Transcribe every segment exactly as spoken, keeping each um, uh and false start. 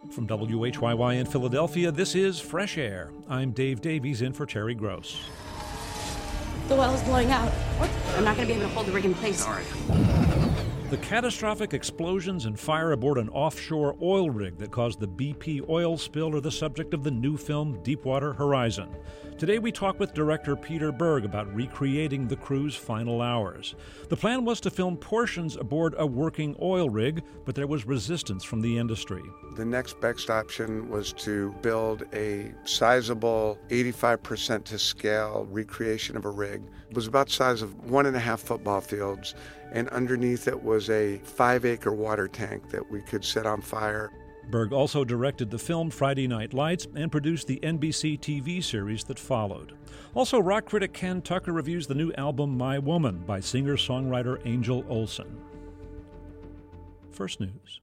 From W H Y Y in Philadelphia, this is Fresh Air. I'm Dave Davies in for Terry Gross. The well is blowing out. What? I'm not going to be able to hold the rig in place. Sorry. The catastrophic explosions and fire aboard an offshore oil rig that caused the B P oil spill are the subject of the new film Deepwater Horizon. Today we talk with director Peter Berg about recreating the crew's final hours. The plan was to film portions aboard a working oil rig, but there was resistance from the industry. The next best option was to build a sizable eighty-five percent to scale recreation of a rig. It was about the size of one and a half football fields, and underneath it was a five-acre water tank that we could set on fire. Berg also directed the film Friday Night Lights and produced the N B C T V series that followed. Also, rock critic Ken Tucker reviews the new album My Woman by singer-songwriter Angel Olsen. First news.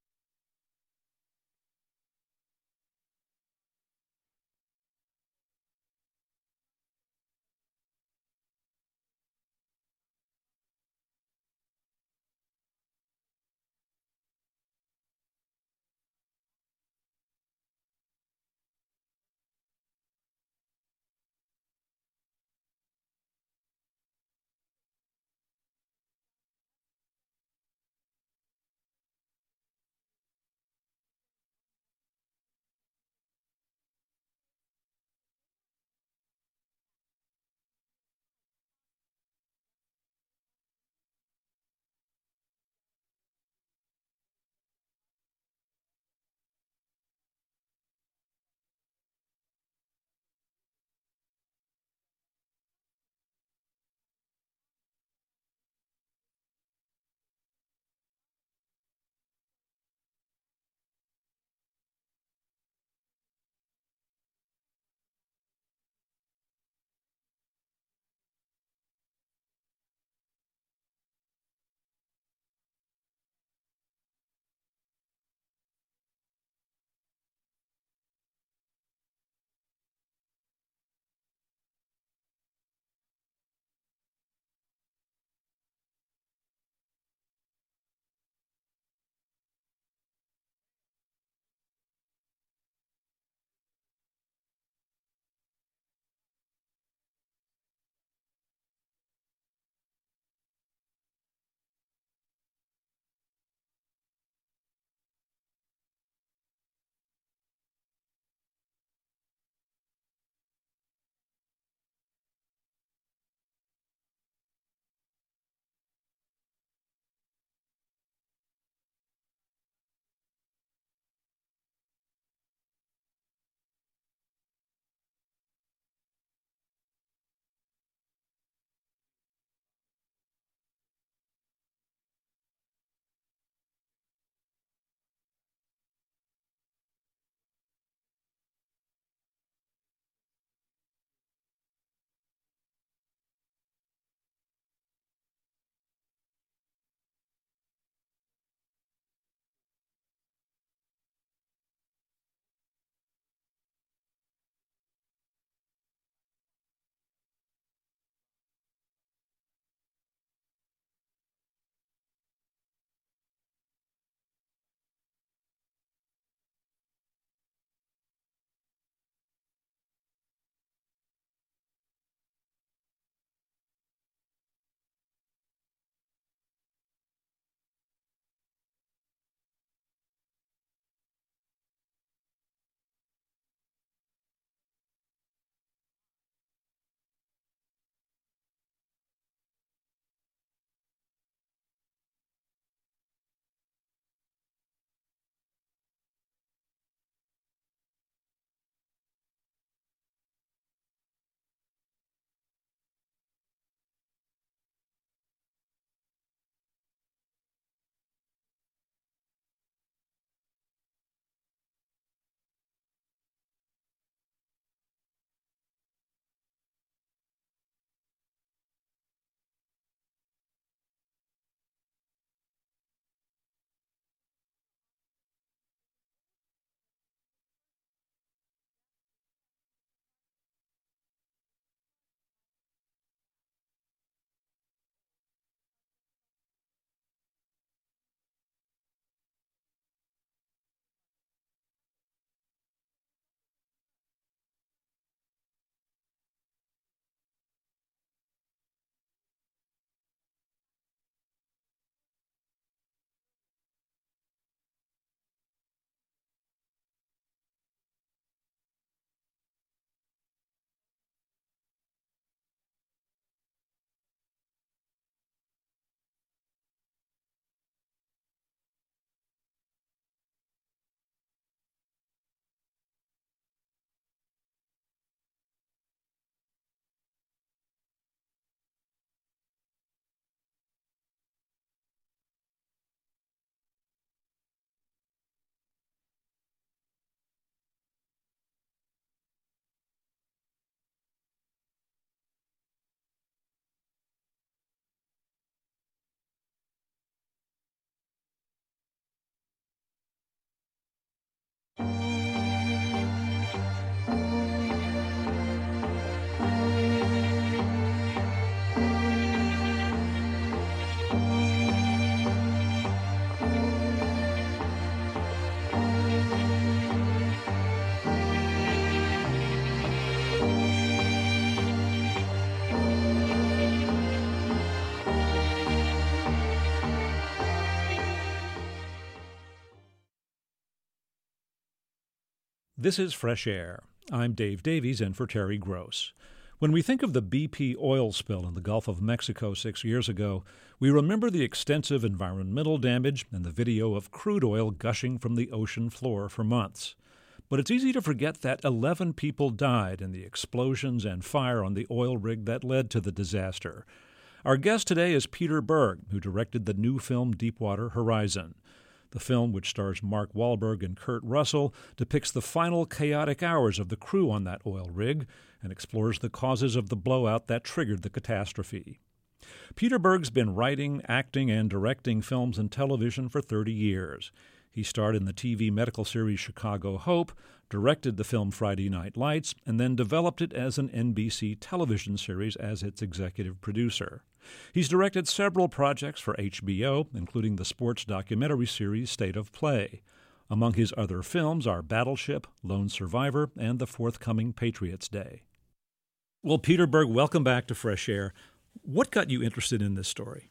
This is Fresh Air. I'm Dave Davies in for Terry Gross. When we think of the B P oil spill in the Gulf of Mexico six years ago, we remember the extensive environmental damage and the video of crude oil gushing from the ocean floor for months. But it's easy to forget that eleven people died in the explosions and fire on the oil rig that led to the disaster. Our guest today is Peter Berg, who directed the new film Deepwater Horizon. The film, which stars Mark Wahlberg and Kurt Russell, depicts the final chaotic hours of the crew on that oil rig and explores the causes of the blowout that triggered the catastrophe. Peter Berg's been writing, acting, and directing films and television for thirty years. He starred in the T V medical series Chicago Hope, directed the film Friday Night Lights, and then developed it as an N B C television series as its executive producer. He's directed several projects for H B O, including the sports documentary series State of Play. Among his other films are Battleship, Lone Survivor, and the forthcoming Patriots Day. Well, Peter Berg, welcome back to Fresh Air. What got you interested in this story?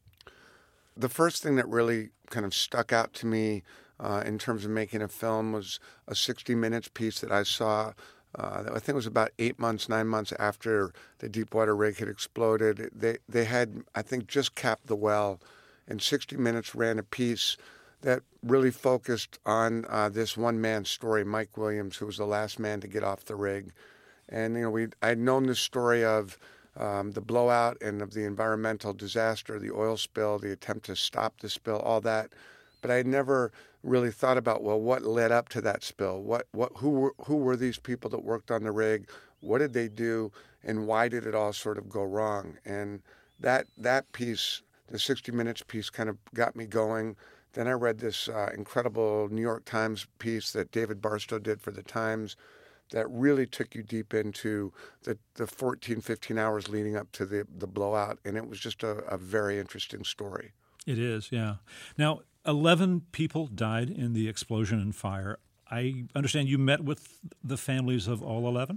The first thing that really kind of stuck out to me uh, in terms of making a film was a sixty minutes piece that I saw. Uh, I think it was about eight months, nine months after the Deepwater rig had exploded. They they had, I think, just capped the well, and sixty minutes ran a piece that really focused on uh, this one man's story, Mike Williams, who was the last man to get off the rig. And you know, we I'd known this story of Um, the blowout and of the environmental disaster, the oil spill, the attempt to stop the spill, all that. But I had never really thought about, well, what led up to that spill? What, what, who were, who were these people that worked on the rig? What did they do? And why did it all sort of go wrong? And that, that piece, the sixty minutes piece, kind of got me going. Then I read this uh, incredible New York Times piece that David Barstow did for the Times that really took you deep into the, the fourteen, fifteen hours leading up to the, the blowout. And it was just a, a very interesting story. It is, yeah. Now, eleven people died in the explosion and fire. I understand you met with the families of all eleven?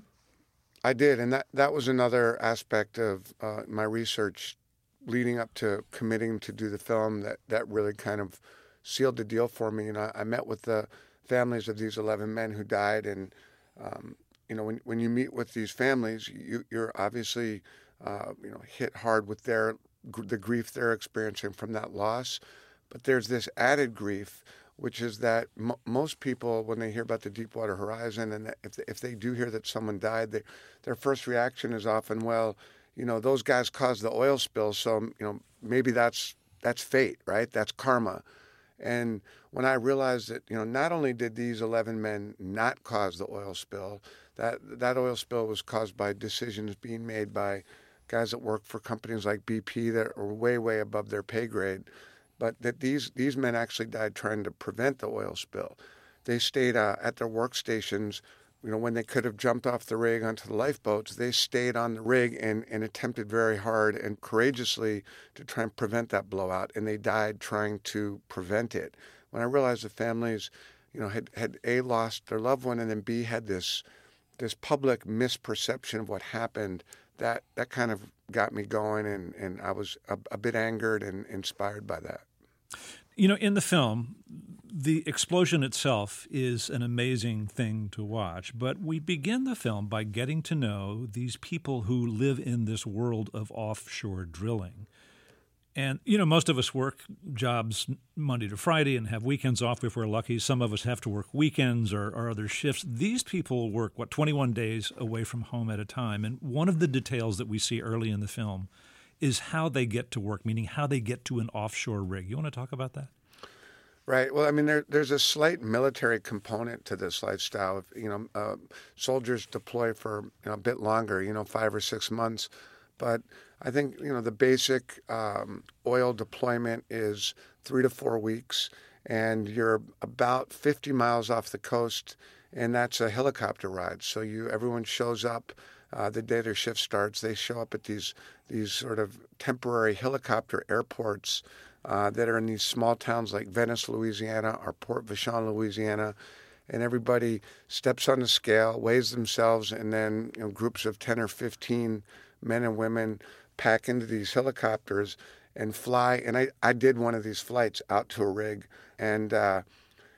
I did, and that, that was another aspect of uh, my research leading up to committing to do the film that, that really kind of sealed the deal for me. And I, I met with the families of these eleven men who died, and Um, you know, when when you meet with these families, you, you're obviously, uh, you know, hit hard with their the grief they're experiencing from that loss. But there's this added grief, which is that m- most people, when they hear about the Deepwater Horizon, and if they, if they do hear that someone died, they, their first reaction is often, well, you know, those guys caused the oil spill, so you know maybe that's that's fate, right? That's karma. And when I realized that, you know, not only did these eleven men not cause the oil spill, that that oil spill was caused by decisions being made by guys that work for companies like B P that are way, way above their pay grade, but that these, these men actually died trying to prevent the oil spill. They stayed uh, at their workstations. You know, when they could have jumped off the rig onto the lifeboats, they stayed on the rig and, and attempted very hard and courageously to try and prevent that blowout, and they died trying to prevent it. When I realized the families, you know, had, had A, lost their loved one, and then B, had this this public misperception of what happened, that, that kind of got me going, and, and I was a, a bit angered and inspired by that. You know, in the film, the explosion itself is an amazing thing to watch, but we begin the film by getting to know these people who live in this world of offshore drilling. And, you know, most of us work jobs Monday to Friday and have weekends off if we're lucky. Some of us have to work weekends or, or other shifts. These people work, what, twenty-one days away from home at a time. And one of the details that we see early in the film is how they get to work, meaning how they get to an offshore rig. You want to talk about that? Right. Well, I mean, there, there's a slight military component to this lifestyle. You know, uh, soldiers deploy for you know, a bit longer, you know, five or six months. But I think, you know, the basic um, oil deployment is three to four weeks, and you're about fifty miles off the coast, and that's a helicopter ride. So you, everyone shows up uh, the day their shift starts. They show up at these these sort of temporary helicopter airports uh, that are in these small towns like Venice, Louisiana, or Port Vashon, Louisiana. And everybody steps on the scale, weighs themselves, and then you know, groups of ten or fifteen men and women pack into these helicopters and fly. And I, I did one of these flights out to a rig. And, uh,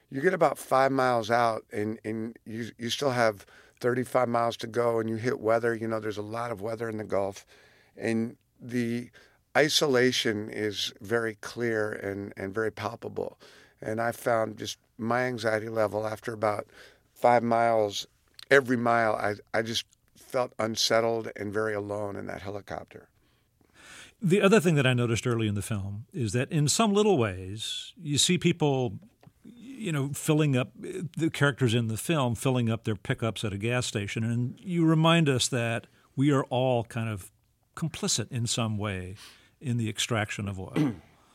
you get about five miles out, and, and you you still have thirty-five miles to go, and you hit weather. You know, there's a lot of weather in the Gulf, and the isolation is very clear and, and very palpable. And I found just my anxiety level after about five miles, every mile, I, I just felt unsettled and very alone in that helicopter. The other thing that I noticed early in the film is that in some little ways, you see people, you know, filling up, the characters in the film, filling up their pickups at a gas station. And you remind us that we are all kind of complicit in some way in the extraction of oil.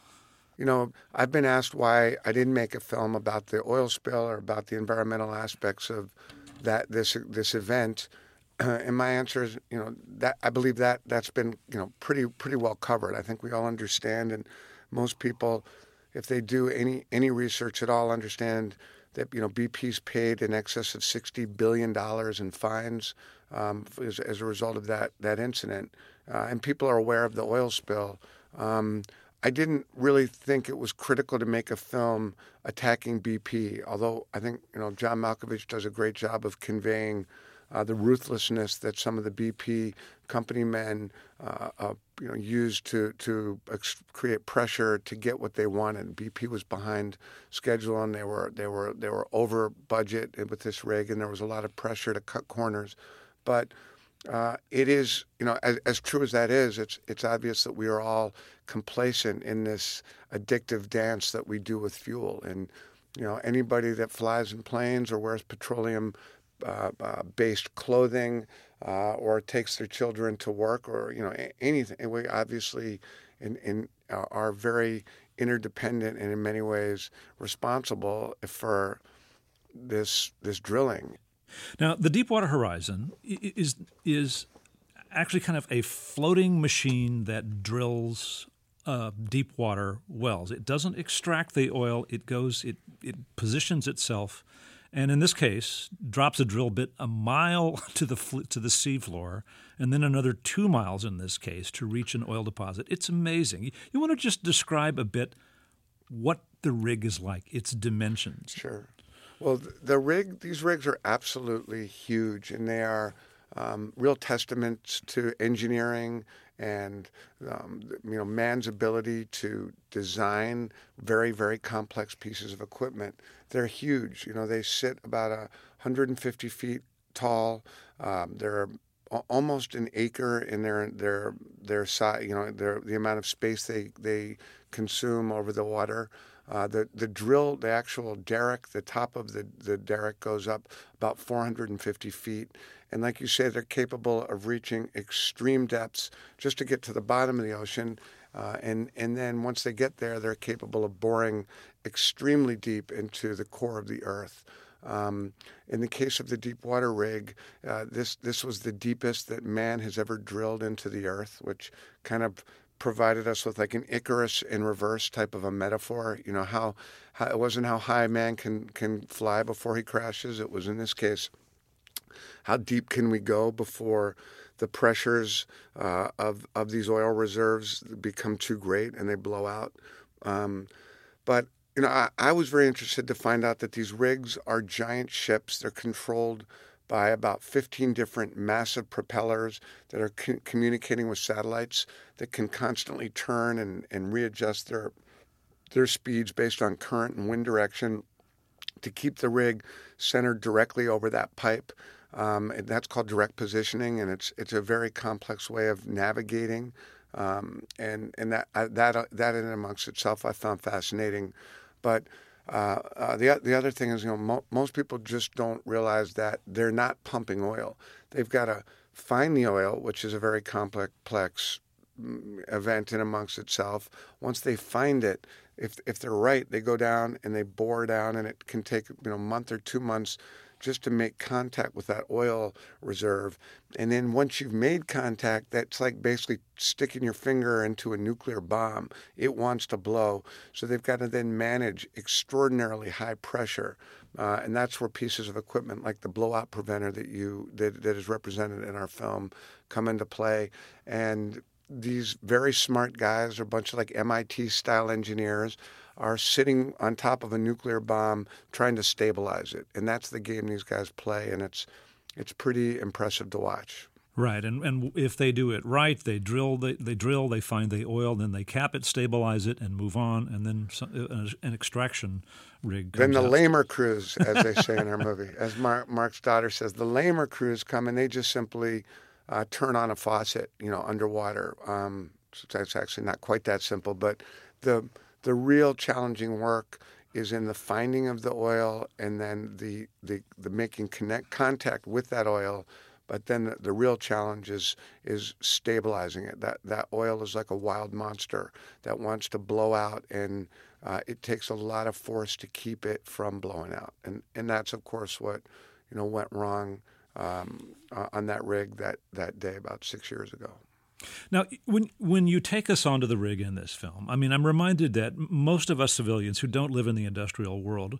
You know, I've been asked why I didn't make a film about the oil spill or about the environmental aspects of that this this event. Uh, and my answer is, you know, that I believe that that's been, you know, pretty pretty well covered. I think we all understand, and most people, if they do any any research at all, understand that, you know, B P's paid in excess of sixty billion dollars in fines um, as, as a result of that that incident, uh, and people are aware of the oil spill. Um, I didn't really think it was critical to make a film attacking B P, although I think, you know, John Malkovich does a great job of conveying Uh, the ruthlessness that some of the B P company men uh, uh, you know, used to to ex- create pressure to get what they wanted. B P was behind schedule, and they were they were they were over budget with this rig, and there was a lot of pressure to cut corners. But uh, it is, you know, as, as true as that is, it's it's obvious that we are all complacent in this addictive dance that we do with fuel. And you know, anybody that flies in planes or wears petroleum Uh, uh, based clothing, uh, or takes their children to work, or you know, a- anything. And we obviously in, in, uh, are very interdependent and in many ways responsible for this this drilling. Now, the Deepwater Horizon is is actually kind of a floating machine that drills uh, deep water wells. It doesn't extract the oil. It goes. It it positions itself. And in this case, drops a drill bit a mile to the fl- to the seafloor, and then another two miles in this case to reach an oil deposit. It's amazing. You want to just describe a bit what the rig is like, its dimensions. Sure. Well, the rig, these rigs are absolutely huge, and they are um, real testaments to engineering and um, you know, man's ability to design very, very complex pieces of equipment. They're huge. You know, they sit about a one hundred fifty feet tall. Um, they're almost an acre in their their their size. You know, their the amount of space they they consume over the water. Uh, the the drill, the actual derrick, the top of the, the derrick goes up about four hundred fifty feet. And like you say, they're capable of reaching extreme depths just to get to the bottom of the ocean. Uh, and, and then once they get there, they're capable of boring extremely deep into the core of the earth. Um, in the case of the Deepwater rig, uh, this this was the deepest that man has ever drilled into the earth, which kind of provided us with like an Icarus in reverse type of a metaphor. You know, how, how it wasn't how high man can, can fly before he crashes. It was, in this case, how deep can we go before the pressures uh, of of these oil reserves become too great and they blow out? Um, but you know, I, I was very interested to find out that these rigs are giant ships. They're controlled by about fifteen different massive propellers that are co- communicating with satellites that can constantly turn and, and readjust their their speeds based on current and wind direction to keep the rig centered directly over that pipe. Um, and that's called direct positioning, and it's it's a very complex way of navigating. Um, and and that that that in and amongst itself I found fascinating. But uh, uh, the the other thing is, you know, mo- most people just don't realize that they're not pumping oil. They've got to find the oil, which is a very complex event in amongst itself. Once they find it, if if they're right, they go down and they bore down, and it can take, you know, a month or two months just to make contact with that oil reserve. And then once you've made contact, that's like basically sticking your finger into a nuclear bomb. It wants to blow. So they've got to then manage extraordinarily high pressure. Uh, and that's where pieces of equipment like the blowout preventer that you that, that is represented in our film come into play. And these very smart guys are a bunch of like M I T-style engineers are sitting on top of a nuclear bomb trying to stabilize it. And that's the game these guys play, and it's it's pretty impressive to watch. Right, and and if they do it right, they drill, they, they drill, they find the oil, then they cap it, stabilize it, and move on, and then some, an extraction rig comes Then the out. lamer crews, as they say in our movie, as Mark, Mark's daughter says, the lamer crews come and they just simply uh, turn on a faucet, you know, underwater. Um, so that's actually not quite that simple, but the the real challenging work is in the finding of the oil and then the the, the making connect contact with that oil. But then the, the real challenge is is stabilizing it. That that oil is like a wild monster that wants to blow out, and uh, it takes a lot of force to keep it from blowing out. And and that's of course what you know went wrong um, uh, on that rig that, that day about six years ago. Now, when when you take us onto the rig in this film, I mean, I'm reminded that most of us civilians who don't live in the industrial world,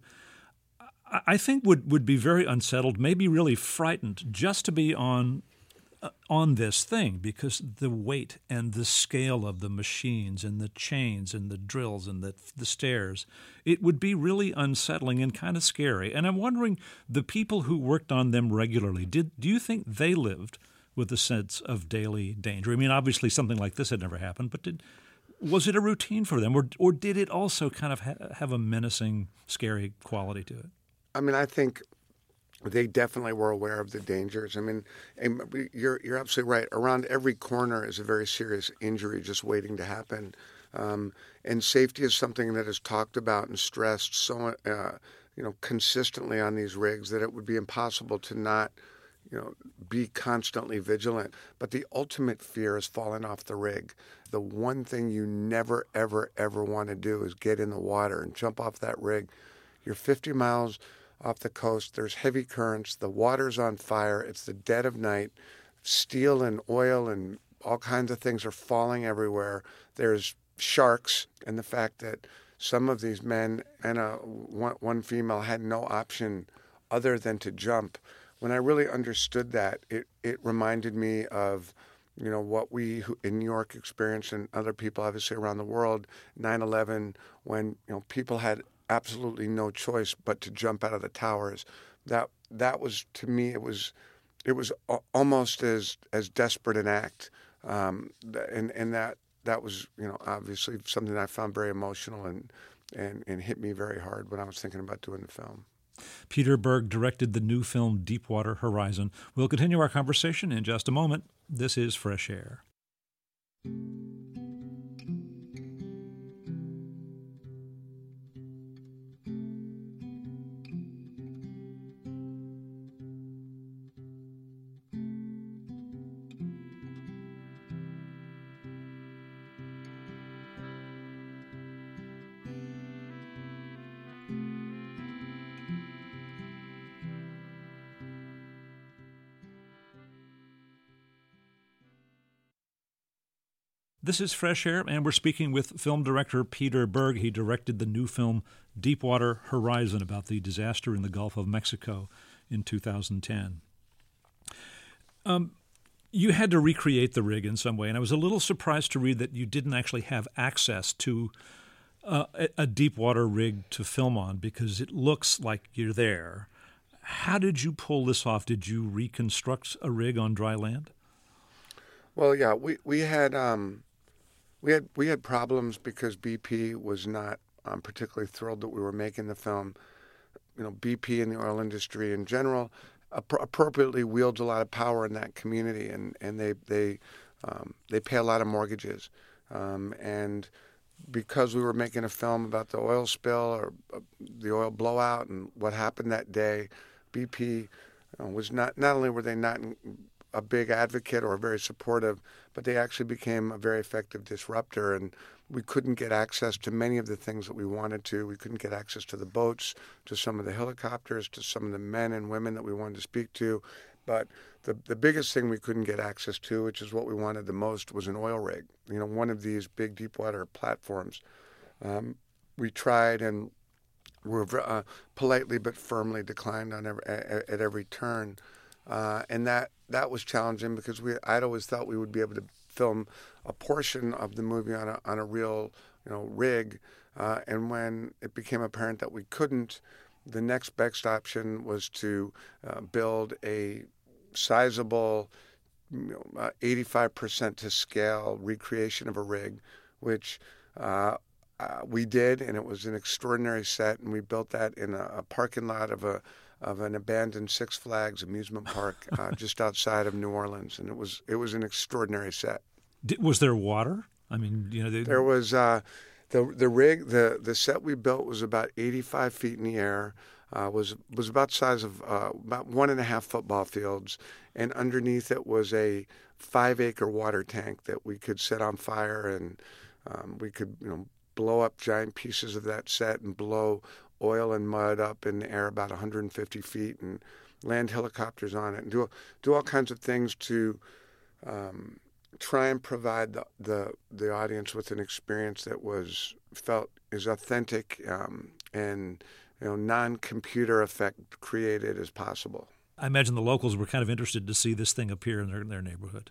I think would, would be very unsettled, maybe really frightened just to be on uh, on this thing, because the weight and the scale of the machines and the chains and the drills and the the stairs, it would be really unsettling and kind of scary. And I'm wondering, the people who worked on them regularly, did do you think they lived with a sense of daily danger? I mean, obviously something like this had never happened, but did was it a routine for them, or or did it also kind of ha- have a menacing, scary quality to it? I mean, I think they definitely were aware of the dangers. I mean, and you're you're absolutely right. Around every corner is a very serious injury just waiting to happen. Um, and safety is something that is talked about and stressed so uh, you know consistently on these rigs that it would be impossible to not you know be constantly vigilant. But the ultimate fear is falling off the rig. The one thing you never, ever, ever want to do is get in the water and jump off that rig. You're fifty miles off the coast. There's heavy currents. The water's on fire. It's the dead of night. Steel and oil and all kinds of things are falling everywhere. There's sharks, and the fact that some of these men and a, one, one female had no option other than to jump. When I really understood that, it, it reminded me of you know, what we in New York experienced and other people obviously around the world, nine eleven, when you know people had absolutely no choice but to jump out of the towers. That that was, to me, it was it was almost as as desperate an act, um, and and that that was you know obviously something that I found very emotional and and and hit me very hard when I was thinking about doing the film. Peter Berg directed the new film Deepwater Horizon. We'll continue our conversation in just a moment. This is Fresh Air. This is Fresh Air, and we're speaking with film director Peter Berg. He directed the new film Deepwater Horizon about the disaster in the Gulf of Mexico in two thousand ten. Um, you had to recreate the rig in some way, and I was a little surprised to read that you didn't actually have access to uh, a, a deepwater rig to film on because it looks like you're there. How did you pull this off? Did you reconstruct a rig on dry land? Well, yeah, we we had um, we had we had problems because B P was not um, particularly thrilled that we were making the film. You know, B P and the oil industry in general ap- appropriately wields a lot of power in that community, and and they they um, they pay a lot of mortgages, um, and because we were making a film about the oil spill or uh, the oil blowout and what happened that day, B P uh, was not not only were they not in, a big advocate or very supportive, but they actually became a very effective disruptor, and we couldn't get access to many of the things that we wanted to. We couldn't get access to the boats, to some of the helicopters, to some of the men and women that we wanted to speak to. But the the biggest thing we couldn't get access to, which is what we wanted the most, was an oil rig. You know, one of these big deepwater platforms. Um, we tried and were uh, politely but firmly declined on every, at, at every turn. Uh, and that, that was challenging because we I'd always thought we would be able to film a portion of the movie on a on a real you know rig, Uh, and when it became apparent that we couldn't, the next best option was to uh, build a sizable, you know, uh, eighty-five percent to scale recreation of a rig, which uh, uh, we did, and it was an extraordinary set. And we built that in a, a parking lot of a of an abandoned Six Flags amusement park uh, just outside of New Orleans, and it was it was an extraordinary set. Did, was there water? I mean, you know, they... there was uh, the the rig the the set we built was about eighty-five feet in the air. Uh, was was about the size of uh, about one and a half football fields, and underneath it was a five acre water tank that we could set on fire, and um, we could you know blow up giant pieces of that set and blow oil and mud up in the air about one hundred fifty feet and land helicopters on it and do do all kinds of things to um, try and provide the, the the audience with an experience that was felt as authentic um, and you know non-computer effect created as possible. I imagine the locals were kind of interested to see this thing appear in their, in their neighborhood.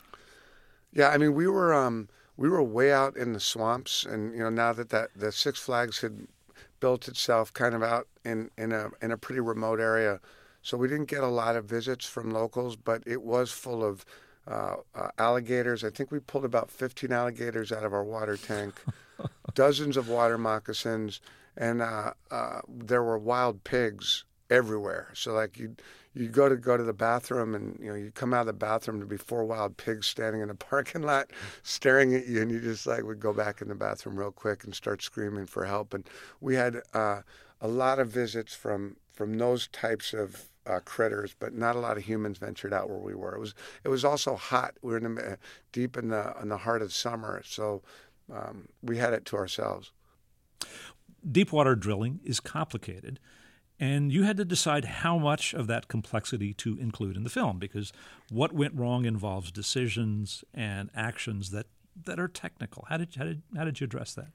Yeah, I mean we were um, we were way out in the swamps, and you know now that, that the Six Flags had built itself kind of out in, in a in a pretty remote area, so we didn't get a lot of visits from locals, but it was full of uh, uh, alligators. I think we pulled about fifteen alligators out of our water tank, dozens of water moccasins, and uh, uh, there were wild pigs everywhere. So like you you go to go to the bathroom, and you know you come out of the bathroom to be four wild pigs standing in a parking lot staring at you, and you just like would go back in the bathroom real quick and start screaming for help. And we had uh, a lot of visits from from those types of uh, critters, but not a lot of humans ventured out where we were. It was it was also hot. We were in the, uh, deep in the in the heart of summer, so um, we had it to ourselves. Deepwater drilling is complicated, and you had to decide how much of that complexity to include in the film, because what went wrong involves decisions and actions that, that are technical. How did how did how did you address that?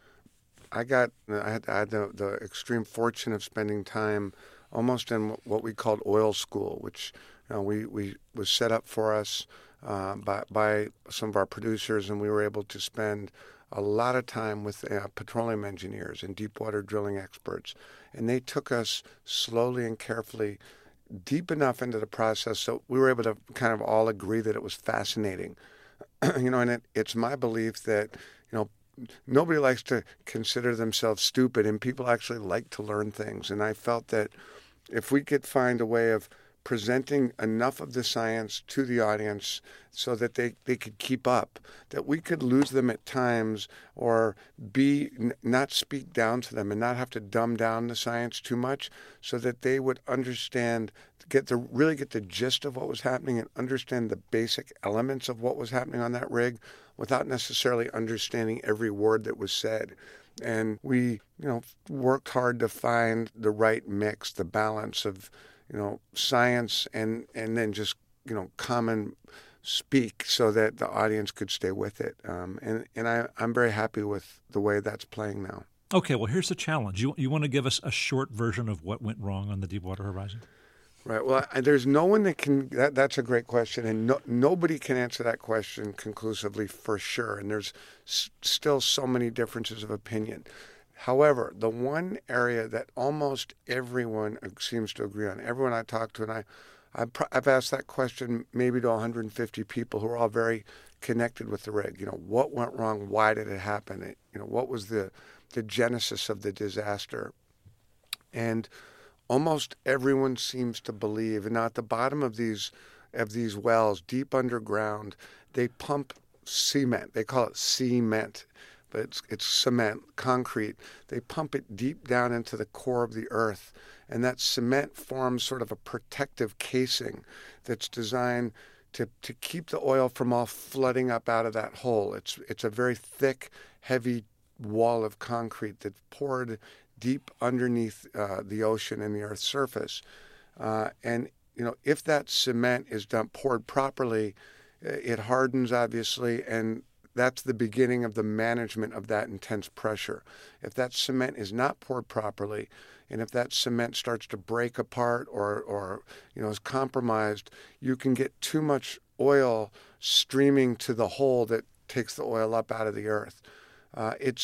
I got I had, I had the, the extreme fortune of spending time almost in what we called oil school, which you know, we we was set up for us uh, by by some of our producers, and we were able to spend a lot of time with uh, petroleum engineers and deep water drilling experts. And they took us slowly and carefully deep enough into the process so we were able to kind of all agree that it was fascinating. you know, and it, it's my belief that, you know, nobody likes to consider themselves stupid, and people actually like to learn things. And I felt that if we could find a way of presenting enough of the science to the audience so that they, they could keep up, that we could lose them at times or be n- not speak down to them and not have to dumb down the science too much, so that they would understand, get the really get the gist of what was happening and understand the basic elements of what was happening on that rig without necessarily understanding every word that was said. And we, you know, worked hard to find the right mix, the balance of you know, science and, and then just, you know, common speak so that the audience could stay with it. Um, and and I, I'm very happy with the way that's playing now. Okay, well, here's the challenge. You you want to give us a short version of what went wrong on the Deepwater Horizon? Right. Well, I, there's no one that can, that, that's a great question. And no, nobody can answer that question conclusively for sure. And there's s- still so many differences of opinion. However, the one area that almost everyone seems to agree on, everyone I talk to, and I, I've asked that question maybe to one hundred fifty people who are all very connected with the rig. You know, what went wrong? Why did it happen? It, you know, what was the the genesis of the disaster? And almost everyone seems to believe, and now at the bottom of these of these wells, deep underground, they pump cement. They call it cement. But it's, it's cement, concrete. They pump it deep down into the core of the earth, and that cement forms sort of a protective casing that's designed to, to keep the oil from all flooding up out of that hole. It's it's a very thick, heavy wall of concrete that's poured deep underneath uh, the ocean and the Earth's surface. Uh, and you know, if that cement is done poured properly, it hardens obviously, and that's the beginning of the management of that intense pressure. If that cement is not poured properly, and if that cement starts to break apart or, or you know, is compromised, you can get too much oil streaming to the hole that takes the oil up out of the earth. Uh, it's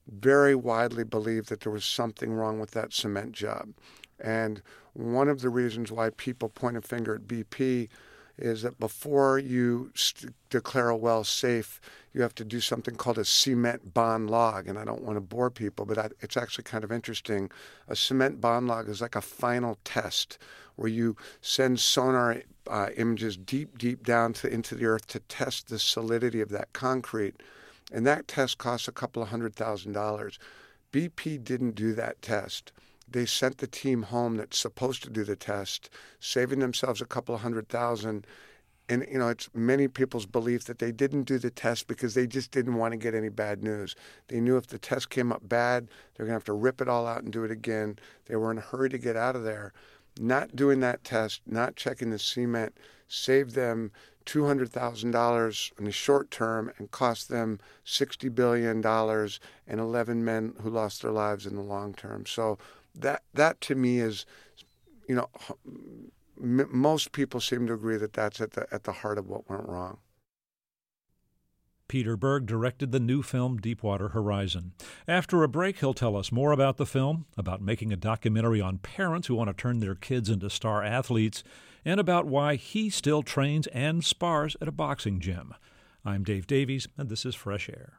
very widely believed that there was something wrong with that cement job. And one of the reasons why people point a finger at B P is that before you st- declare a well safe, you have to do something called a cement bond log. And I don't want to bore people, but I, it's actually kind of interesting. A cement bond log is like a final test where you send sonar uh, images deep, deep down to, into the earth to test the solidity of that concrete. And that test costs a couple of hundred thousand dollars. B P didn't do that test. They sent the team home that's supposed to do the test, saving themselves a couple of hundred thousand. And, you know, it's many people's belief that they didn't do the test because they just didn't want to get any bad news. They knew if the test came up bad, they're going to have to rip it all out and do it again. They were in a hurry to get out of there. Not doing that test, not checking the cement, saved them two hundred thousand dollars in the short term and cost them sixty billion dollars and eleven men who lost their lives in the long term. So that that to me is, you know, m- most people seem to agree that that's at the at the heart of what went wrong. Peter Berg directed the new film Deepwater Horizon. After a break, he'll tell us more about the film, about making a documentary on parents who want to turn their kids into star athletes, and about why he still trains and spars at a boxing gym. I'm Dave Davies, and this is Fresh Air.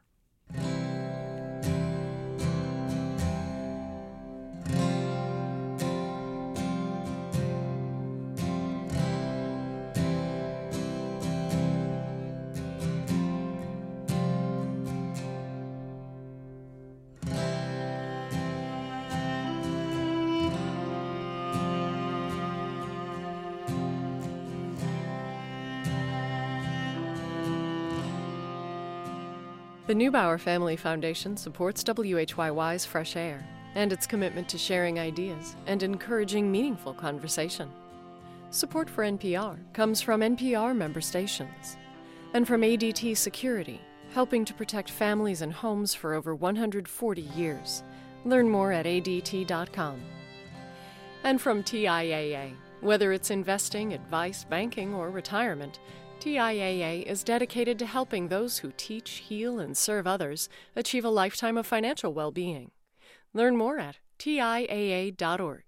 The Neubauer Family Foundation supports W H Y Y's Fresh Air and its commitment to sharing ideas and encouraging meaningful conversation. Support for N P R comes from N P R member stations and from A D T Security, helping to protect families and homes for over one hundred forty years. Learn more at A D T dot com. And from T I A A, whether it's investing, advice, banking, or retirement, T I A A is dedicated to helping those who teach, heal, and serve others achieve a lifetime of financial well-being. Learn more at T I A A dot org.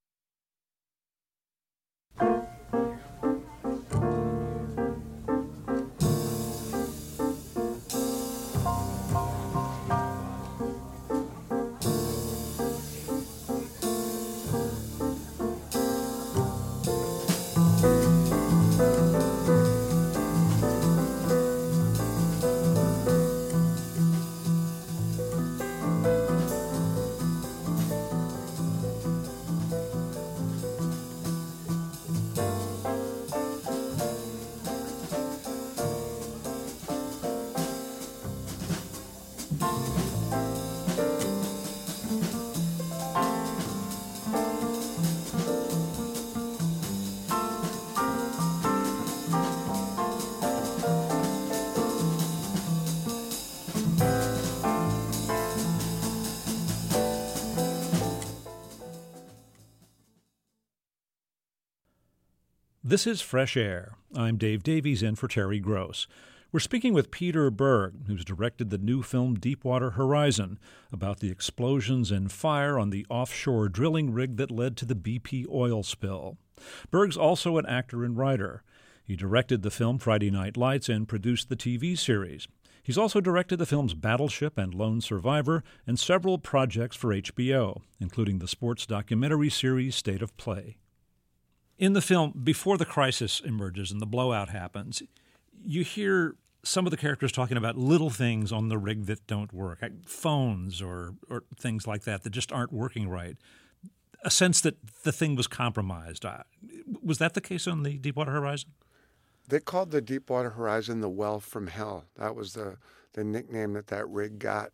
This is Fresh Air. I'm Dave Davies in for Terry Gross. We're speaking with Peter Berg, who's directed the new film Deepwater Horizon, about the explosions and fire on the offshore drilling rig that led to the B P oil spill. Berg's also an actor and writer. He directed the film Friday Night Lights and produced the T V series. He's also directed the films Battleship and Lone Survivor and several projects for H B O, including the sports documentary series State of Play. In the film, before the crisis emerges and the blowout happens, you hear some of the characters talking about little things on the rig that don't work, like phones or, or things like that that just aren't working right. A sense that the thing was compromised. Uh, was that the case on the Deepwater Horizon? They called the Deepwater Horizon the well from hell. That was the, the nickname that that rig got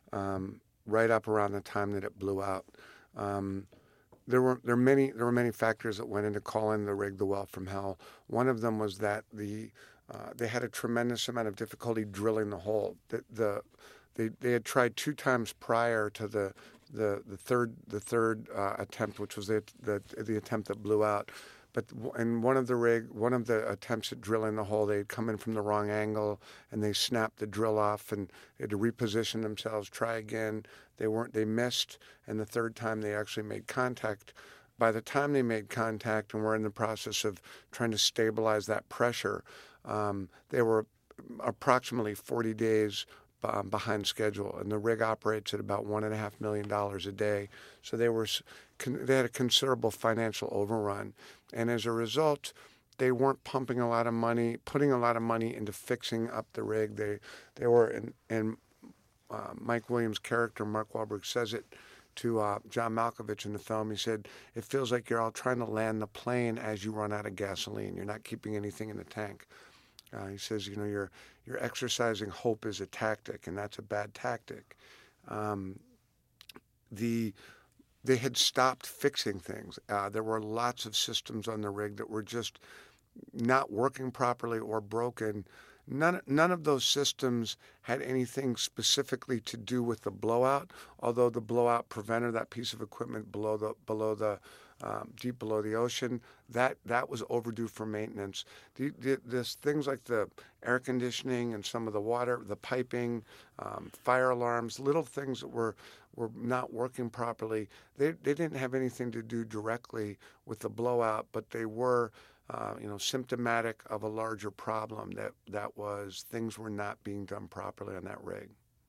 um, right up around the time that it blew out. Um, There were there were many there were many factors that went into calling the rig the well from hell. One of them was that the uh, they had a tremendous amount of difficulty drilling the hole. The, the they they had tried two times prior to the the, the third the third uh, attempt, which was the, the the attempt that blew out. but in one of the rig, one of the attempts at drilling the hole, they'd come in from the wrong angle, and they snapped the drill off, and they had to reposition themselves, try again. They weren't, they missed, and the third time they actually made contact. By the time they made contact, and we're in the process of trying to stabilize that pressure, um, they were approximately forty days um, behind schedule, and the rig operates at about one and a half million dollars a day. So they were, they had a considerable financial overrun, and as a result, they weren't pumping a lot of money, putting a lot of money into fixing up the rig. They, they were, and, and uh, Mike Williams' character, Mark Wahlberg, says it to uh, John Malkovich in the film. He said, "It feels like you're all trying to land the plane as you run out of gasoline. You're not keeping anything in the tank." Uh, he says, you know, you're you're exercising hope as a tactic, and that's a bad tactic. Um, the they had stopped fixing things. Uh, there were lots of systems on the rig that were just not working properly or broken. None, none of those systems had anything specifically to do with the blowout, although the blowout preventer, that piece of equipment below the below the um, deep below the ocean, that that was overdue for maintenance. The, the, this things like the air conditioning and some of the water, the piping, um, fire alarms, little things that were were not working properly. They they didn't have anything to do directly with the blowout, but they were. Uh, you know, symptomatic of a larger problem that, that was things were not being done properly on that rig.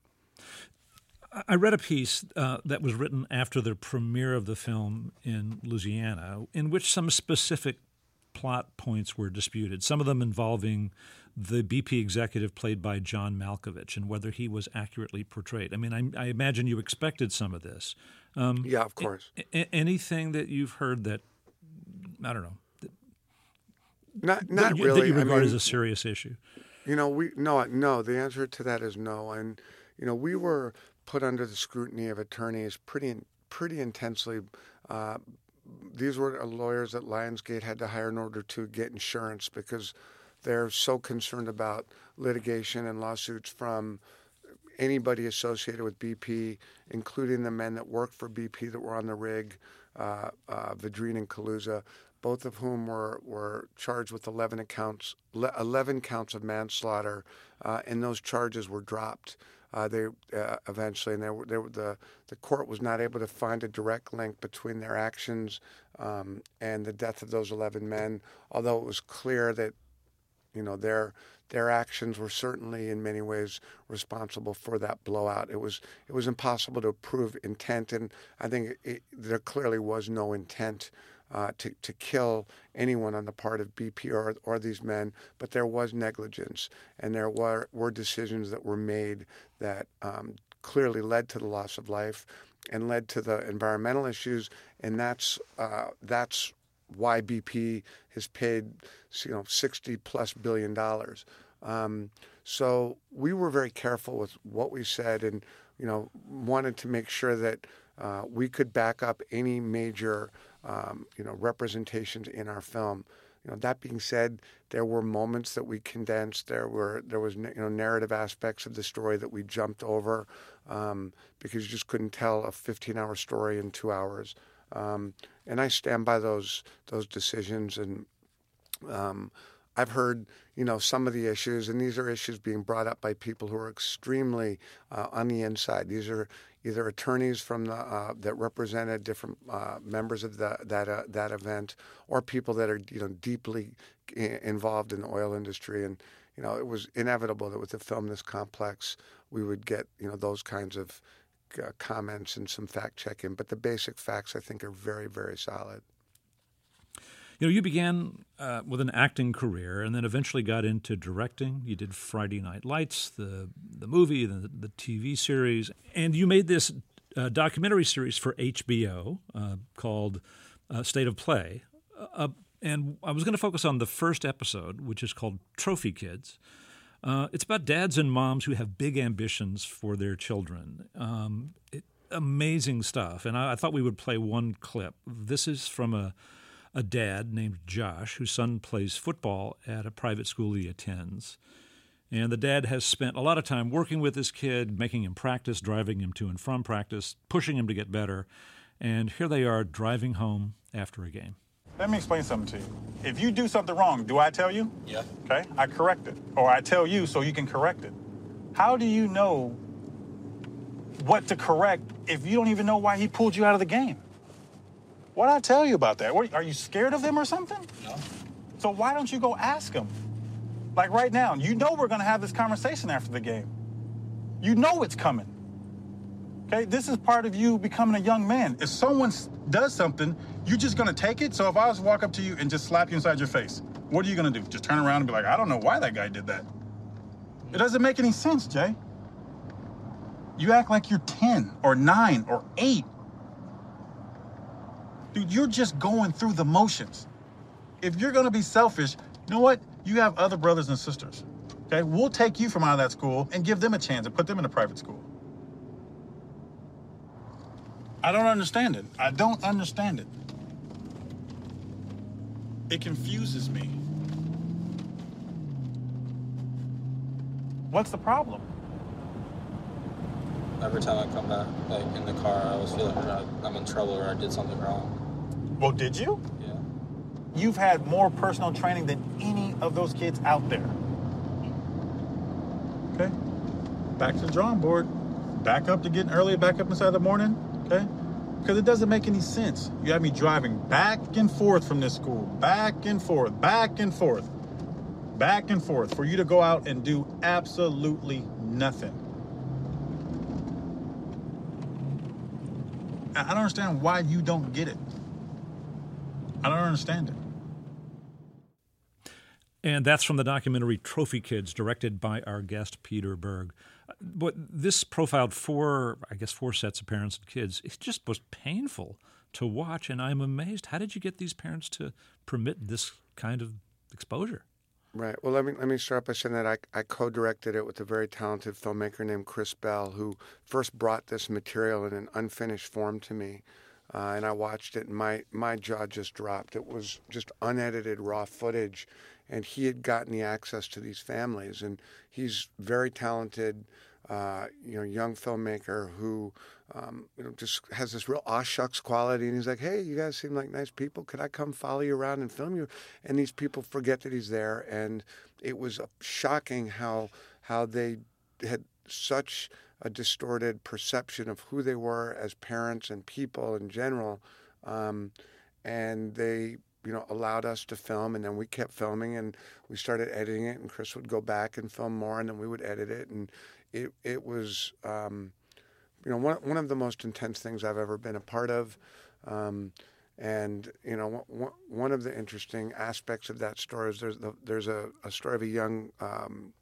I read a piece uh, that was written after the premiere of the film in Louisiana, in which some specific plot points were disputed, some of them involving the B P executive played by John Malkovich and whether he was accurately portrayed. I mean, I, I imagine you expected some of this. Um, yeah, of course. A- anything that you've heard that, I don't know, Not, not that, really. That you regard I mean, as a serious issue. You know, we no, no. The answer to that is no. And you know, we were put under the scrutiny of attorneys pretty, pretty intensely. Uh, these were lawyers that Lionsgate had to hire in order to get insurance because they're so concerned about litigation and lawsuits from anybody associated with B P, including the men that worked for B P that were on the rig, uh, uh, Vidrine and Kaluza, both of whom were, were charged with eleven counts, eleven counts of manslaughter, uh, and those charges were dropped. Uh, they uh, eventually, and they were, they were, the the court was not able to find a direct link between their actions um, and the death of those eleven men. Although it was clear that, you know, their their actions were certainly in many ways responsible for that blowout. It was it was impossible to prove intent, and I think it, there clearly was no intent. Uh, to, to kill anyone on the part of B P or, or these men, but there was negligence, and there were, were decisions that were made that um, clearly led to the loss of life and led to the environmental issues, and that's uh, that's why B P has paid, you know, sixty plus billion dollars. Um, so we were very careful with what we said, and you know, wanted to make sure that uh, we could back up any major. Um, you know, representations in our film. You know, that being said, there were moments that we condensed. There were there was you know narrative aspects of the story that we jumped over um, because you just couldn't tell a fifteen-hour story in two hours. Um, and I stand by those those decisions. And um, I've heard you know some of the issues, and these are issues being brought up by people who are extremely uh, on the inside. These are either attorneys from the uh, that represented different uh, members of the, that uh, that event, or people that are you know deeply I- involved in the oil industry. And you know, it was inevitable that with a film this complex, we would get you know those kinds of uh, comments and some fact checking. But the basic facts, I think, are very, very solid. You know, you began uh, with an acting career and then eventually got into directing. You did Friday Night Lights, the the movie, the, the T V series, and you made this uh, documentary series for H B O uh, called uh, State of Play. Uh, and I was going to focus on the first episode, which is called Trophy Kids. Uh, it's about dads and moms who have big ambitions for their children. Um, it, amazing stuff. And I, I thought we would play one clip. This is from a a dad named Josh, whose son plays football at a private school he attends. And the dad has spent a lot of time working with his kid, making him practice, driving him to and from practice, pushing him to get better. And here they are driving home after a game. Let me explain something to you. If you do something wrong, do I tell you? Yeah. Okay, I correct it. Or I tell you so you can correct it. How do you know what to correct if you don't even know why he pulled you out of the game? What did I tell you about that? What, are you scared of him or something? No. So why don't you go ask him? Like right now, you know we're gonna have this conversation after the game. You know it's coming. Okay, this is part of you becoming a young man. If someone does something, you're just gonna take it? So if I was to walk up to you and just slap you inside your face, what are you gonna do? Just turn around and be like, I don't know why that guy did that. It doesn't make any sense, Jay. You act like you're ten or nine or eight. Dude, you're just going through the motions. If you're gonna be selfish, you know what? You have other brothers and sisters, okay? We'll take you from out of that school and give them a chance and put them in a private school. I don't understand it. I don't understand it. It confuses me. What's the problem? Every time I come back, like in the car, I always feel like I- I'm in trouble or I did something wrong. Well, did you? Yeah. You've had more personal training than any of those kids out there. Okay? Back to the drawing board. Back up to getting early, back up inside the morning, okay? Because it doesn't make any sense. You have me driving back and forth from this school, back and forth, back and forth, back and forth, for you to go out and do absolutely nothing. I don't understand why you don't get it. I don't understand it. And that's from the documentary Trophy Kids, directed by our guest, Peter Berg. But this profiled four, I guess, four sets of parents and kids. It just was painful to watch, and I'm amazed. How did you get these parents to permit this kind of exposure? Right. Well, let me let me start by saying that I, I co-directed it with a very talented filmmaker named Chris Bell, who first brought this material in an unfinished form to me. Uh, and I watched it, and my, my jaw just dropped. It was just unedited, raw footage, and he had gotten the access to these families. And he's very talented, uh, you know, young filmmaker who, um, you know, just has this real aw shucks quality. And he's like, "Hey, you guys seem like nice people. Could I come follow you around and film you?" And these people forget that he's there. And it was shocking how how they had such a distorted perception of who they were as parents and people in general. Um, and they, you know, allowed us to film, and then we kept filming, and we started editing it, and Chris would go back and film more, and then we would edit it. And it, it was, um, you know, one, one of the most intense things I've ever been a part of. Um, and, you know, one, one of the interesting aspects of that story is there's, the, there's a, a story of a young um,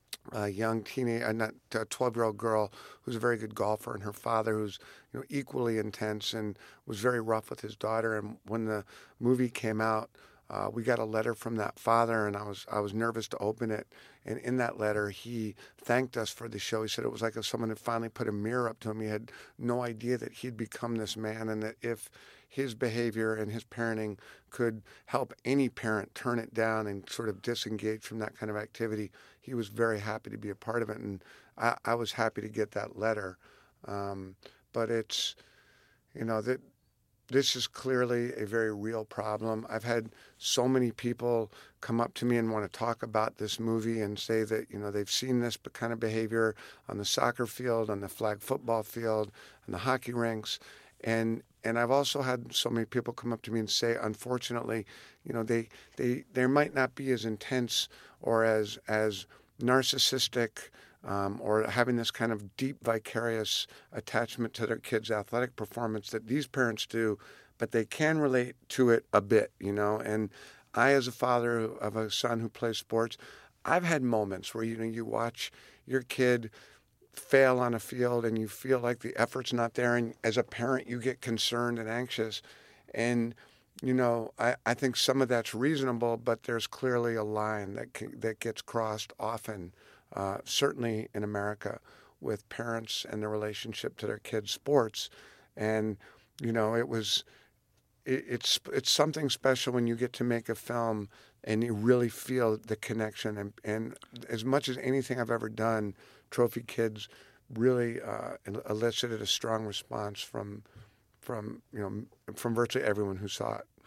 a young teenage, uh, not a twelve-year-old girl who's a very good golfer, and her father, who's you know equally intense and was very rough with his daughter. And when the movie came out, uh, we got a letter from that father, and I was I was nervous to open it. And in that letter, he thanked us for the show. He said it was like if someone had finally put a mirror up to him. He had no idea that he'd become this man, and that if his behavior and his parenting could help any parent turn it down and sort of disengage from that kind of activity, he was very happy to be a part of it. And I, I was happy to get that letter. Um, but it's, you know, that this is clearly a very real problem. I've had so many people come up to me and want to talk about this movie and say that, you know, they've seen this kind of behavior on the soccer field, on the flag football field, on the hockey rinks. And and I've also had so many people come up to me and say, unfortunately, you know, they they, they might not be as intense or as as narcissistic um, or having this kind of deep vicarious attachment to their kids' athletic performance that these parents do, but they can relate to it a bit, you know. And I, as a father of a son who plays sports, I've had moments where, you know, you watch your kid fail on a field and you feel like the effort's not there, and as a parent you get concerned and anxious. And you know, I, I think some of that's reasonable, but there's clearly a line that can, that gets crossed often, uh, certainly in America, with parents and their relationship to their kids' sports. And you know, it was it, it's it's something special when you get to make a film and you really feel the connection. And, and as much as anything I've ever done, Trophy Kids really uh, elicited a strong response from, from you know, from virtually everyone who saw it.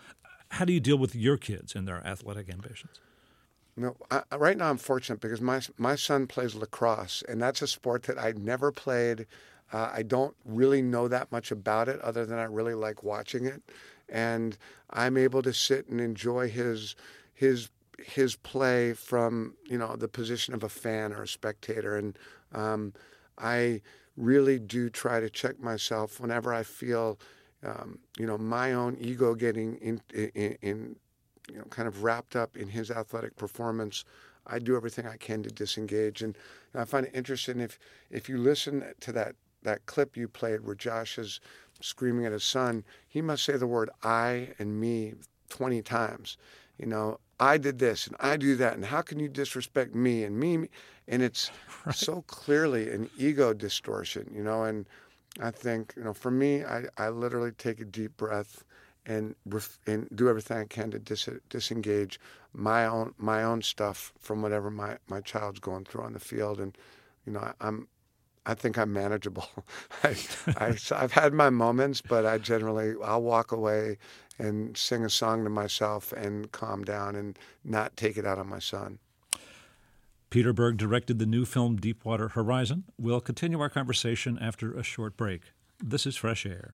How do you deal with your kids and their athletic ambitions? You know, I, right now I'm fortunate because my my son plays lacrosse, and that's a sport that I never played. Uh, I don't really know that much about it other than I really like watching it. And I'm able to sit and enjoy his his his play from, you know, the position of a fan or a spectator. And um, I really do try to check myself whenever I feel, um, you know, my own ego getting in, in, in, you know, kind of wrapped up in his athletic performance. I do everything I can to disengage. And, and I find it interesting if if you listen to that, that clip you played where Josh is screaming at his son, he must say the word I and me twenty times. You know, I did this and I do that, and how can you disrespect me and me? me? And it's right. So clearly an ego distortion, you know, and I think, you know, for me, I, I literally take a deep breath and ref, and do everything I can to dis, disengage my own my own stuff from whatever my, my child's going through on the field. And, you know, I, I'm I think I'm manageable. I, I, I've had my moments, but I generally, I'll walk away and sing a song to myself and calm down and not take it out on my son. Peter Berg directed the new film Deepwater Horizon. We'll continue our conversation after a short break. This is Fresh Air.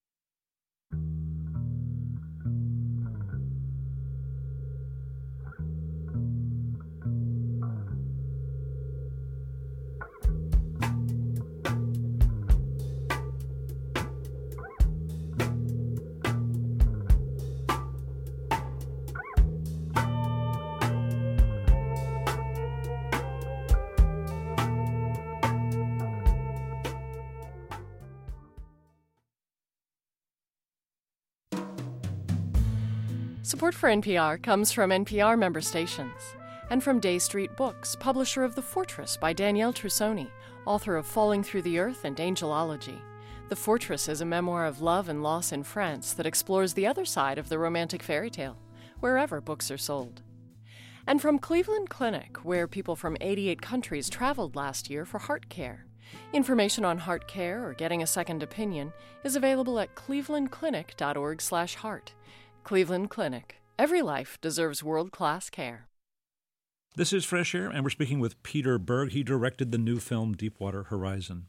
Support for N P R comes from N P R member stations and from Day Street Books, publisher of The Fortress by Danielle Trussoni, author of Falling Through the Earth and Angelology. The Fortress is a memoir of love and loss in France that explores the other side of the romantic fairy tale, wherever books are sold. And from Cleveland Clinic, where people from eighty-eight countries traveled last year for heart care. Information on heart care or getting a second opinion is available at cleveland clinic dot org slash heart. Cleveland Clinic. Every life deserves world-class care. This is Fresh Air, and we're speaking with Peter Berg. He directed the new film Deepwater Horizon.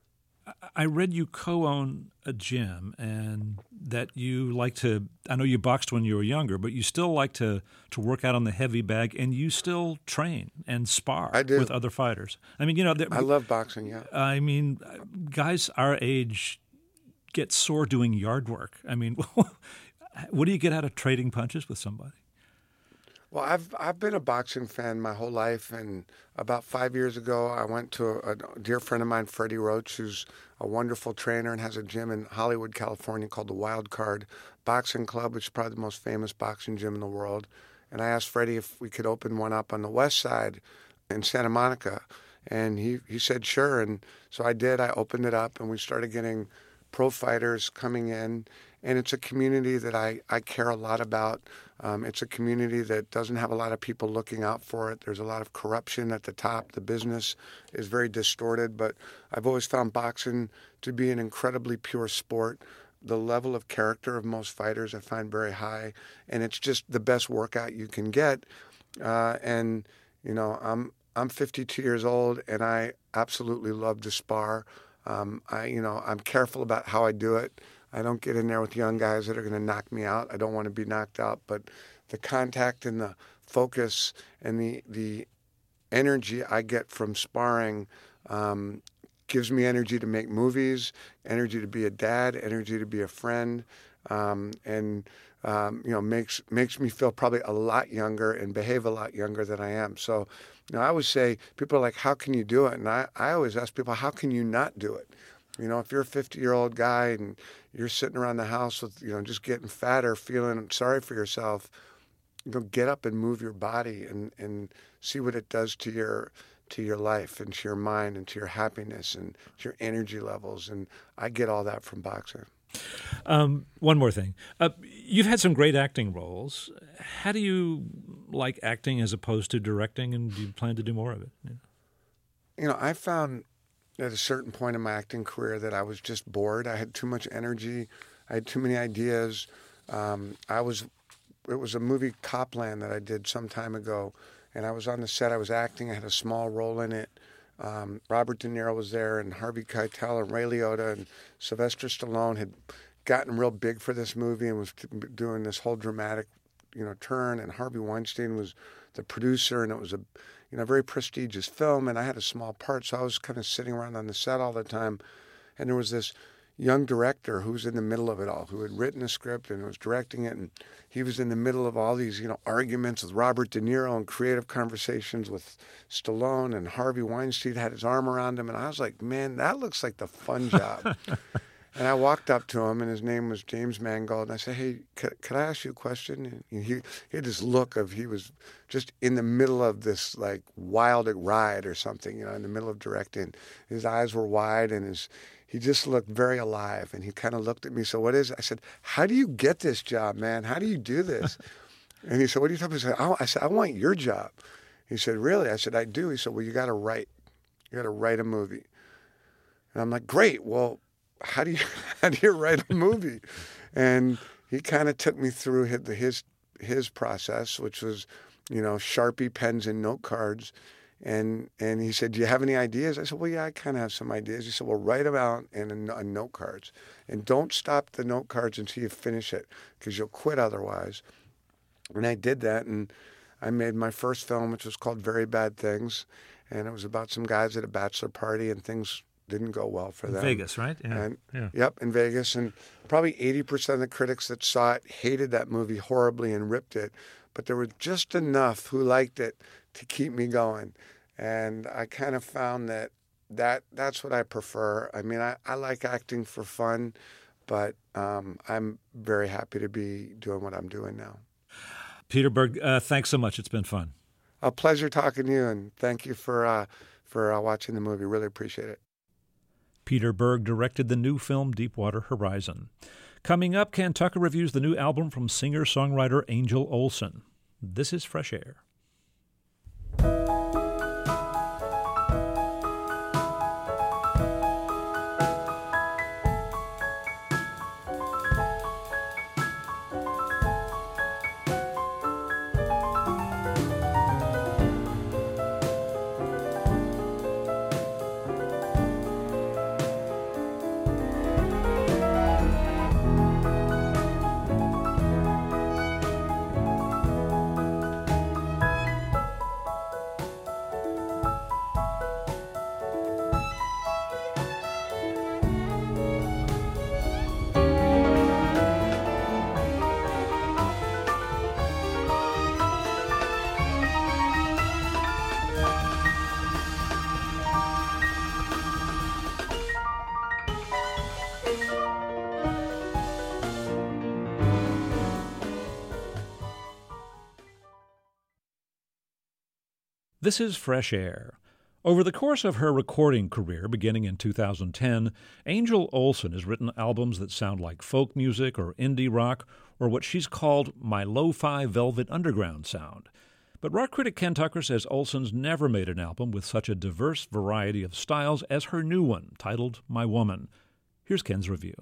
I read you co-own a gym and that you like to, I know you boxed when you were younger, but you still like to, to work out on the heavy bag, and you still train and spar I do. with other fighters. I mean, you know. I love boxing, yeah. I mean, guys our age get sore doing yard work. I mean, what do you get out of trading punches with somebody? Well, I've I've been a boxing fan my whole life, and about five years ago, I went to a, a dear friend of mine, Freddie Roach, who's a wonderful trainer and has a gym in Hollywood, California called the Wild Card Boxing Club, which is probably the most famous boxing gym in the world. And I asked Freddie if we could open one up on the west side in Santa Monica, and he, he said sure. And so I did. I opened it up, and we started getting pro fighters coming in. And it's a community that I, I care a lot about. Um, it's a community that doesn't have a lot of people looking out for it. There's a lot of corruption at the top. The business is very distorted, but I've always found boxing to be an incredibly pure sport. The level of character of most fighters I find very high, and it's just the best workout you can get. Uh, and, you know, I'm I'm fifty-two years old, and I absolutely love to spar. Um, I, you know, I'm careful about how I do it. I don't get in there with young guys that are going to knock me out. I don't want to be knocked out, but the contact and the focus and the the energy I get from sparring um, gives me energy to make movies, energy to be a dad, energy to be a friend, um, and um, you know makes makes me feel probably a lot younger and behave a lot younger than I am. So, you know, I always say, people are like, "How can you do it?" And I, I always ask people, "How can you not do it?" You know, if you're a fifty-year-old guy and you're sitting around the house with, you know, just getting fatter, feeling sorry for yourself, you know, get up and move your body and, and see what it does to your to your life and to your mind and to your happiness and to your energy levels. And I get all that from boxing. Um, one more thing. Uh, you've had some great acting roles. How do you like acting as opposed to directing, and do you plan to do more of it? Yeah. You know, I found at a certain point in my acting career that I was just bored. I had too much energy. I had too many ideas. Um, I was it was a movie, Copland, that I did some time ago, and I was on the set. I was acting. I had a small role in it. Um, Robert De Niro was there, and Harvey Keitel and Ray Liotta and Sylvester Stallone had gotten real big for this movie and was doing this whole dramatic, you know, turn. And Harvey Weinstein was the producer, and it was a, you know, very prestigious film. And I had a small part, so I was kind of sitting around on the set all the time. And there was this young director who was in the middle of it all, who had written a script and was directing it, and he was in the middle of all these, you know, arguments with Robert De Niro and creative conversations with Stallone, and Harvey Weinstein had his arm around him, and I was like, man, that looks like the fun job. And I walked up to him, and his name was James Mangold, and I said, hey, could, could I ask you a question? And he, he had this look of, he was just in the middle of this, like, wild ride or something, you know, in the middle of directing. His eyes were wide, and his he just looked very alive, and he kind of looked at me. So what is it? I said, how do you get this job, man? How do you do this? And he said, what are you talking about? I said, I, I said, I want your job. He said, really? I said, I do. He said, well, you got to write. You got to write a movie. And I'm like, great. Well, how do you how do you write a movie? And he kind of took me through his, his his process, which was, you know, Sharpie pens and note cards. And and he said, do you have any ideas? I said, well, yeah, I kind of have some ideas. He said, well, write them out in a, a note cards. And don't stop the note cards until you finish it, because you'll quit otherwise. And I did that, and I made my first film, which was called Very Bad Things. And it was about some guys at a bachelor party, and things didn't go well for in them. Vegas, right? Yeah. And, yeah. Yep, in Vegas. And probably eighty percent of the critics that saw it hated that movie horribly and ripped it. But there were just enough who liked it to keep me going. And I kind of found that, that that's what I prefer. I mean, I, I like acting for fun, but um, I'm very happy to be doing what I'm doing now. Peter Berg, uh, thanks so much. It's been fun. A pleasure talking to you, and thank you for, uh, for uh, watching the movie. Really appreciate it. Peter Berg directed the new film Deepwater Horizon. Coming up, Ken Tucker reviews the new album from singer-songwriter Angel Olsen. This is Fresh Air. This is Fresh Air. Over the course of her recording career, beginning in two thousand ten, Angel Olsen has written albums that sound like folk music or indie rock, or what she's called my lo-fi velvet underground sound. But rock critic Ken Tucker says Olsen's never made an album with such a diverse variety of styles as her new one, titled My Woman. Here's Ken's review.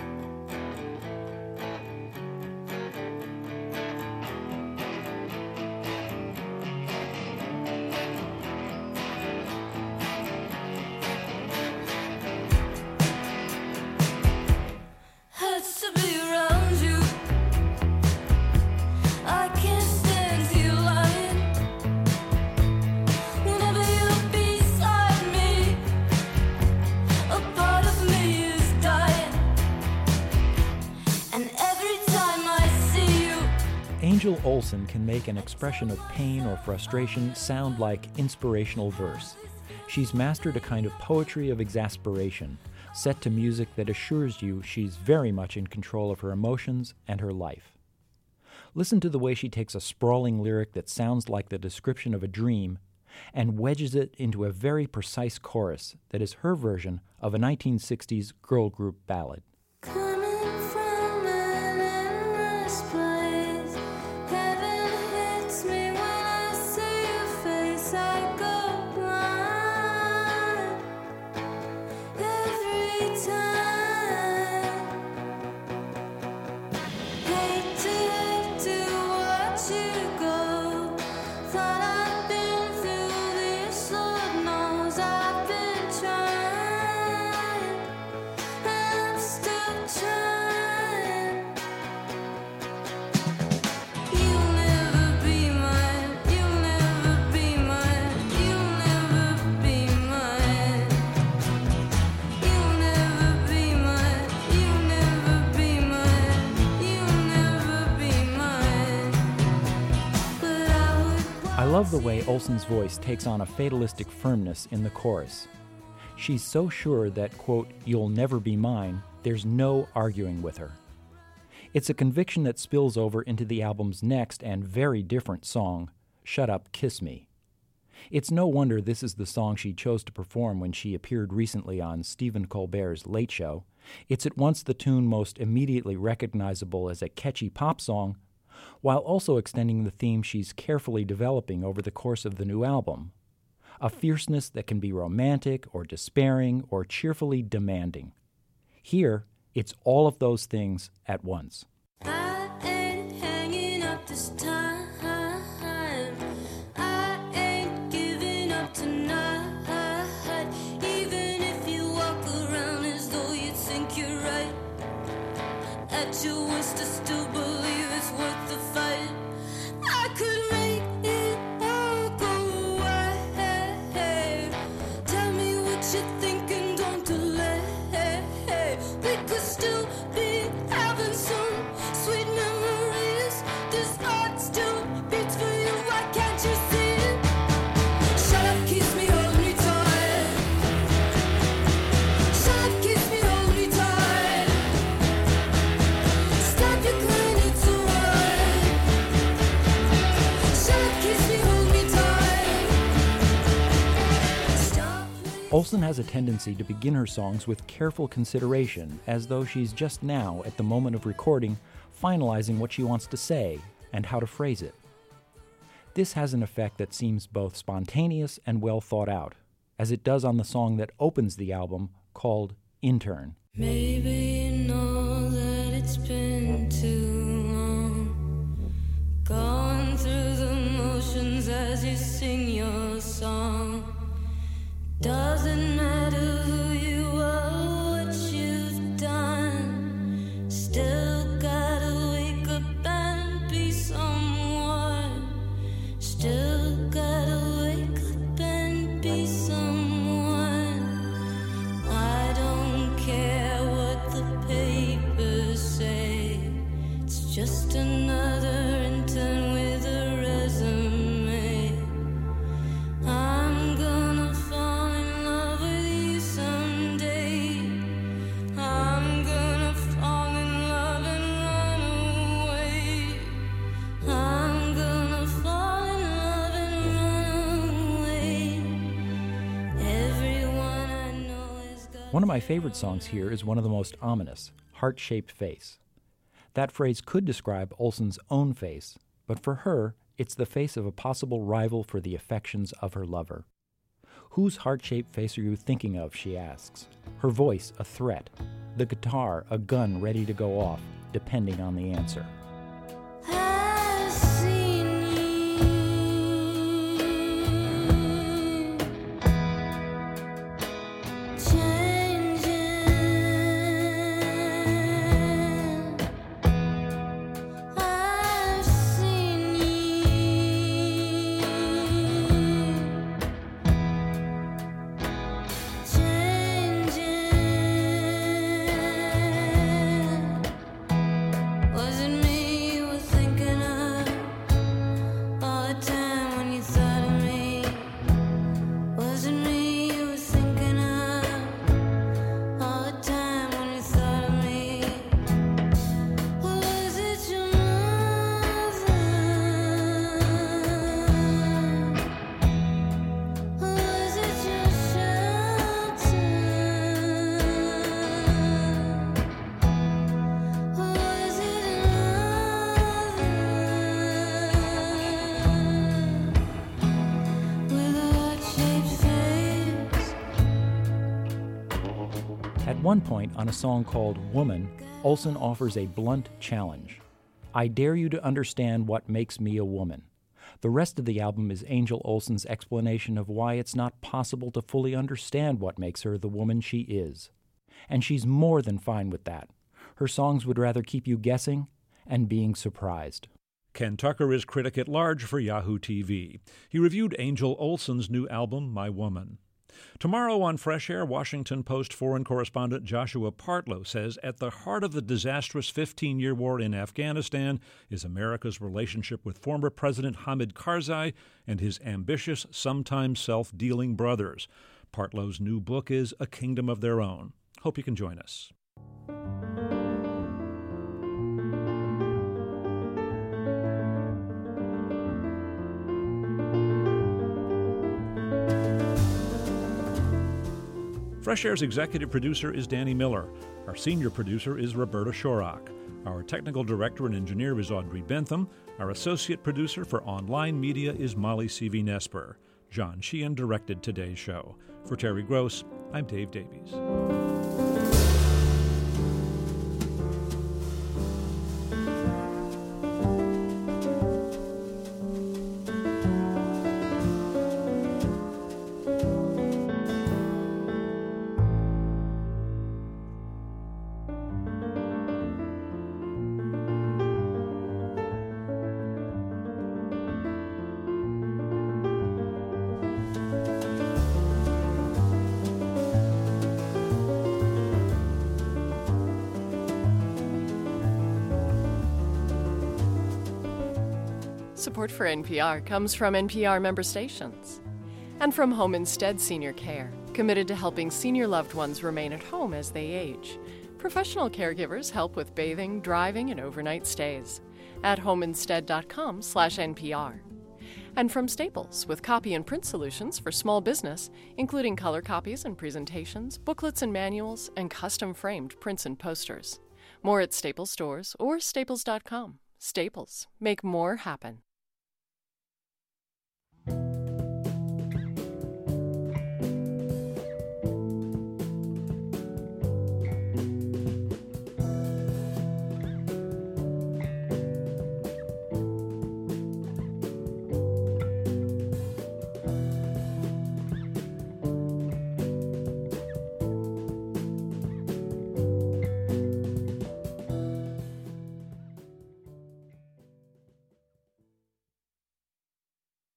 Angel Olsen can make an expression of pain or frustration sound like inspirational verse. She's mastered a kind of poetry of exasperation, set to music that assures you she's very much in control of her emotions and her life. Listen to the way she takes a sprawling lyric that sounds like the description of a dream and wedges it into a very precise chorus that is her version of a nineteen sixties girl group ballad. Hate to do I love the way Olsen's voice takes on a fatalistic firmness in the chorus. She's so sure that, quote, "you'll never be mine," there's no arguing with her. It's a conviction that spills over into the album's next and very different song, Shut Up, Kiss Me. It's no wonder this is the song she chose to perform when she appeared recently on Stephen Colbert's Late Show. It's at once the tune most immediately recognizable as a catchy pop song, while also extending the theme she's carefully developing over the course of the new album. A fierceness that can be romantic or despairing or cheerfully demanding. Here, it's all of those things at once. I ain't hanging up this time. I ain't giving up tonight. Even if you walk around as though you think you're right, at your worst I still believe it's worth the fight. I could make it all go away. Tell me what you're thinking, don't delay. We could still be having some sweet memories. This heart still beats for you, why can't you see it? Shut up, kiss me, hold me tight. Shut up, kiss me, hold me tight. Stop your crying, it's alright. Shut up, kiss me, hold me tight. Stop. Olsen has a tendency to begin her songs with careful consideration, as though she's just now, at the moment of recording, finalizing what she wants to say and how to phrase it. This has an effect that seems both spontaneous and well thought out, as it does on the song that opens the album, called Intern. Maybe you know that it's been too long, going through the motions as you sing your song. Doesn't matter who you are, what you've done, still gotta wake up and be someone. Still gotta wake up and be someone. I don't care what the papers say, it's just another intern with a resume. I'm gonna fall in love with you someday. I'm gonna fall in love and run away. I'm gonna fall in love and run away. Everyone I know is got. One of my favorite songs here is one of the most ominous, Heart-Shaped Face. That phrase could describe Olsen's own face, but for her, it's the face of a possible rival for the affections of her lover. Whose heart-shaped face are you thinking of, she asks. Her voice a threat, the guitar a gun ready to go off, depending on the answer. I've seen you changing. I've seen you changing. Was it me you were thinking of all the time when you thought of me? Was it me you were thinking of all the time when you thought of me? Or was it your mother? Or was it your shelter? Or was it another with a heart-shaped face? At one point on a song called Woman, Olsen offers a blunt challenge. I dare you to understand what makes me a woman. The rest of the album is Angel Olsen's explanation of why it's not possible to fully understand what makes her the woman she is. And she's more than fine with that. Her songs would rather keep you guessing and being surprised. Ken Tucker is critic at large for Yahoo T V. He reviewed Angel Olsen's new album, My Woman. Tomorrow on Fresh Air, Washington Post foreign correspondent Joshua Partlow says at the heart of the disastrous fifteen-year war in Afghanistan is America's relationship with former President Hamid Karzai and his ambitious, sometimes self-dealing brothers. Partlow's new book is A Kingdom of Their Own. Hope you can join us. Fresh Air's executive producer is Danny Miller. Our senior producer is Roberta Shorak. Our technical director and engineer is Audrey Bentham. Our associate producer for online media is Molly C V Nesper. John Sheehan directed today's show. For Terry Gross, I'm Dave Davies. Support for N P R comes from N P R member stations and from Home Instead Senior Care, committed to helping senior loved ones remain at home as they age. Professional caregivers help with bathing, driving, and overnight stays at homeinstead.com slash NPR. And from Staples, with copy and print solutions for small business, including color copies and presentations, booklets and manuals, and custom-framed prints and posters. More at Staples stores or staples dot com. Staples. Make more happen.